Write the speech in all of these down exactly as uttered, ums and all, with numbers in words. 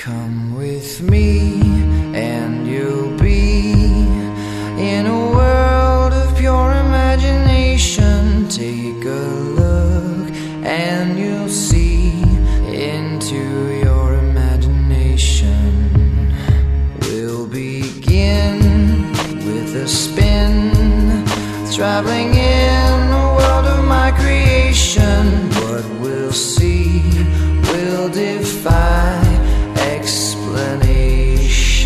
Come with me and you'll be in a world of pure imagination. Take a look and you'll see into your imagination. We'll begin with a spin, traveling in the world of my creation. What we'll see will defy explanation.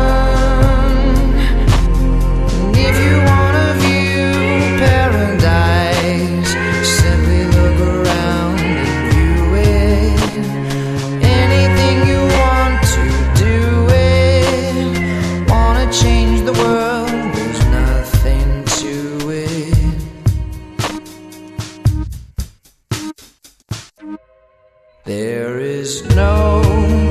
And if you wanna view paradise, simply look around and view it. Anything you want to do it. Wanna change the world, there's nothing to it. There is no